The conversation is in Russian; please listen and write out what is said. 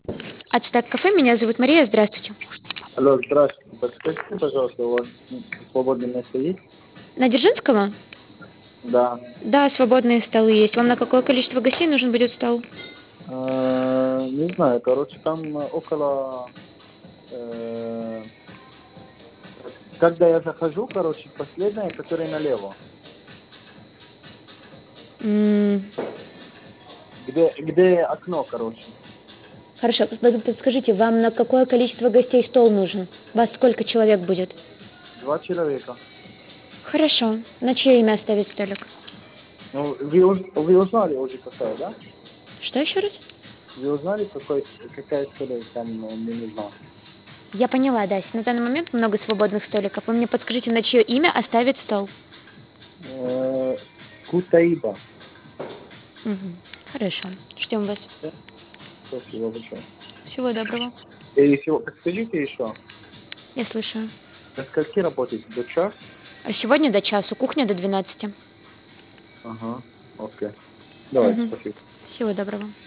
Ацтек кафе, меня зовут Мария, здравствуйте. Алло, здравствуйте. Подскажите, пожалуйста, у вас свободное место есть? На Дзержинского? Да. Да, свободные столы есть. Вам на какое количество гостей нужен будет стол? Не знаю, короче, там около... э, когда я захожу, короче, последняя, которая налево. М, Где окно, короче. Хорошо, подскажите, вам на какое количество гостей стол нужен? Вас сколько человек будет? 2 человека. Хорошо. На чье имя оставить столик? Ну, вы узнали уже какая, да? Что еще раз? Вы узнали, какая столик там мне нужна? Я поняла, да. На данный момент много свободных столиков. Вы мне подскажите, на чье имя оставить стол? Э, Кутаиба. Мгм. Хорошо. Ждем вас. Да? Спасибо большое. Всего доброго. И еще, подскажите еще, Я слушаю. до скольки работаете? До час? А сегодня до часу, кухня до 12. Ага, окей. Давайте, Мгм. спасибо. Всего доброго.